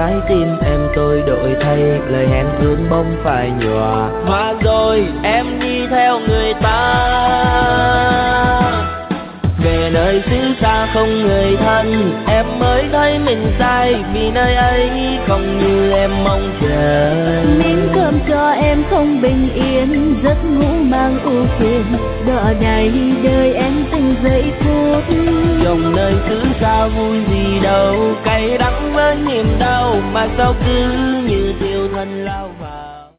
trái tim em tôi đổi thay, lời hẹn thương bỗng phải nhòa hoa rồi em đi theo người ta về nơi xứ xa không người thân. Em mới thấy mình sai vì nơi ấy không như em mong chờ. Miếng cơm cho em không bình yên, giấc ngủ mang ưu phiền, đợi này đời em từng giây phút. Chồng nơi xứ xa vui gì đâu, cay đắng với niềm đau mà sao cứ như thiêu thân lao vào.